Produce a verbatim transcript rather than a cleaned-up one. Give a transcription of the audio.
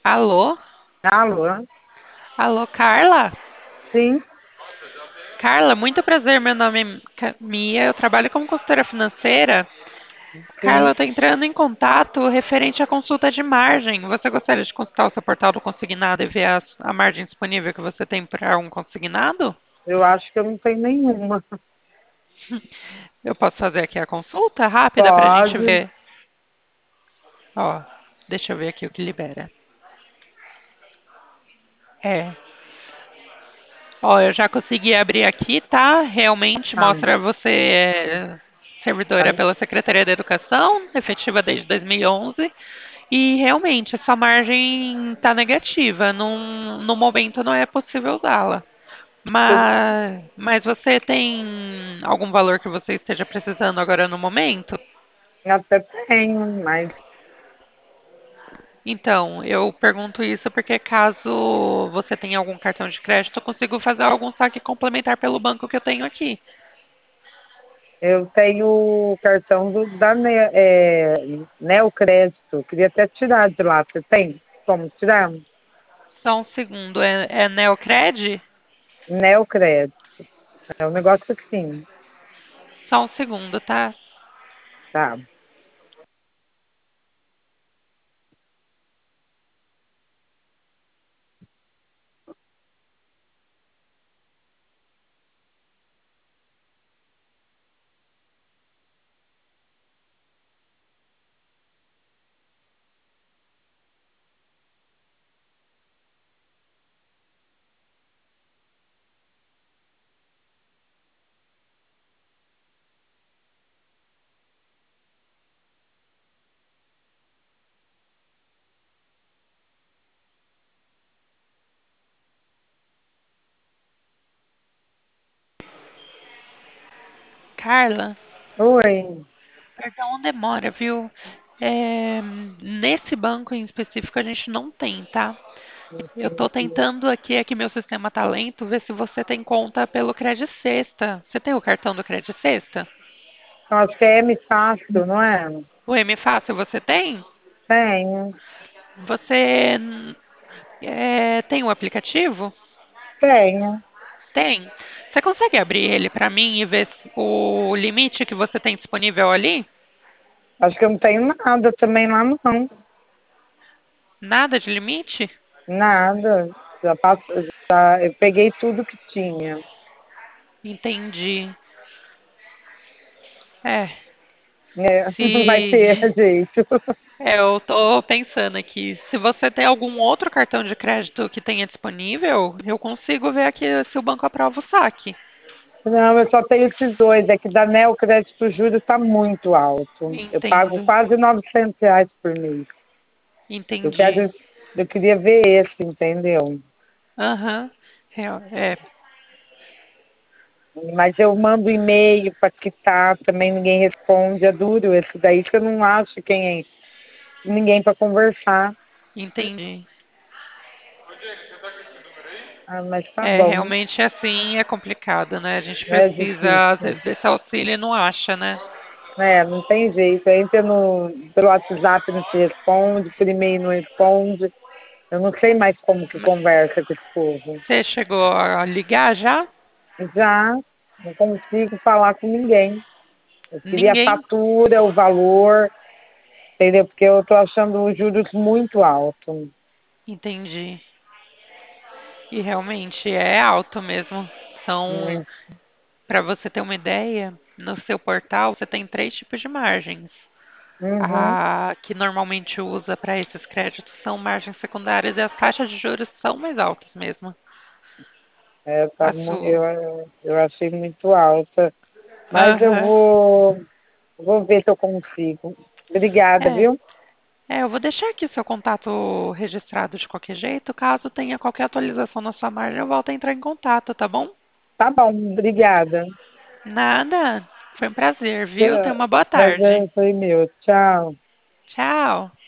Alô? Alô? Alô, Carla? Sim, Carla, muito prazer. Meu nome é Ca- Mia, eu trabalho como consultora financeira. Carla, eu sim. estou entrando em contato referente à consulta de margem. Você gostaria de consultar o seu portal do consignado e ver a, a margem disponível que você tem para um consignado? Eu acho que eu não tenho nenhuma. Eu posso fazer aqui a consulta rápida para a gente Pode. ver. Ó, deixa eu ver aqui o que libera. É. Ó, eu já consegui abrir aqui, tá? Realmente Ah, mostra você é servidora tá. pela Secretaria da Educação, efetiva desde dois mil e onze, e realmente a sua margem está negativa. Num, no momento não é possível usá-la. Eu Mas, mas você tem algum valor que você esteja precisando agora no momento? até tenho, mas Então, eu pergunto isso porque caso você tenha algum cartão de crédito, eu consigo fazer algum saque complementar pelo banco que eu tenho aqui. eu tenho o cartão do, da Ne, é, Neocrédito. Queria até tirar de lá. Você tem como tirar? Só um segundo, é, é Neocred? Neocrédito. É um negócio assim. Só um segundo, tá? Tá. Carla, Oi. perdão, demora, viu? É, nesse banco em específico a gente não tem, tá? Eu tô Entendi. tentando aqui, é que meu sistema tá lento, ver se você tem conta pelo Credit Sexta. Você tem o cartão do Credit Sexta? Eu acho que é M Fácil, não é? O M Fácil você tem? Tenho. Você é, tem o aplicativo? Tenho. Tem. Você consegue abrir ele para mim e ver o limite que você tem disponível ali? Acho que eu não tenho nada também lá, não. Nada de limite? Nada. Já passo, já, eu peguei tudo que tinha. Entendi. É, É, não vai ter se jeito. é, eu tô pensando aqui, se você tem algum outro cartão de crédito que tenha disponível, eu consigo ver aqui se o banco aprova o saque. Não, eu só tenho esses dois. É que da Neo Crédito Júlio está muito alto. Eu pago Entendo. quase novecentos reais por mês. Eu Entendi. quero, eu queria ver esse, entendeu? Aham. Real- É, Mas eu mando e-mail para quitar, também ninguém responde. É duro esse daí, que eu não acho quem é, ninguém para conversar. entendi. Ah, mas tá É, bom. realmente assim é complicado, né? A gente É precisa, às difícil. vezes, desse auxílio e não acha, né? É, não tem jeito. Entra no, pelo WhatsApp não se responde, por e-mail não responde. Eu não sei mais como que Mas conversa com esse povo. você chegou a ligar já? Já não consigo falar com ninguém. Eu queria a Ninguém? fatura, o valor, entendeu? Porque eu estou achando os juros muito altos. Entendi. E realmente é alto mesmo. São, Hum, para você ter uma ideia, no seu portal você tem três tipos de margens. Uhum. A que normalmente usa para esses créditos são margens secundárias e as taxas de juros são mais altas mesmo. É, tá, A mu- sua. eu, eu achei muito alta. Mas eu Aham. vou, vou ver se eu consigo. Obrigada, É, viu? é, eu vou deixar aqui seu contato registrado de qualquer jeito. Caso tenha qualquer atualização na sua margem, eu volto a entrar em contato, tá bom? Tá bom, obrigada. Nada. Foi um prazer, viu? Tenha uma boa tarde. Prazer foi meu. Tchau. Tchau.